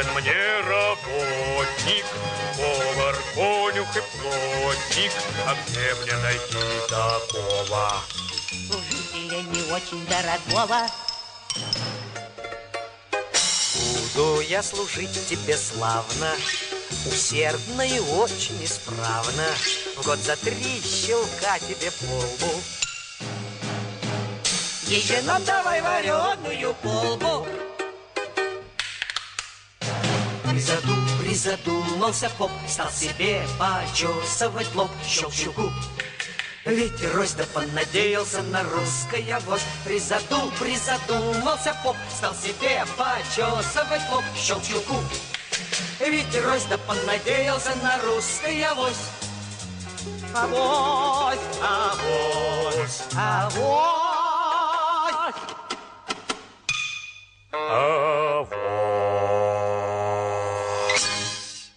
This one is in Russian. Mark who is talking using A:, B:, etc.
A: нужен мне работник, повар, конюх и плотник. А где мне найти такого?
B: Служителя не очень дорогого.
C: Буду я служить тебе славно, усердно и очень исправно. В год за 3 щелка тебе по лбу.
B: Еще нам давай вареную колбу.
C: Призадумался поп, стал себе почесывать лоб, щелчуку. Ведь рось да понадеялся на русское вось. Призадумался поп, стал себе почесывать лоб, щелчуку. Ведь рось да понадеялся на русское вось.
B: Авось,
C: Авось.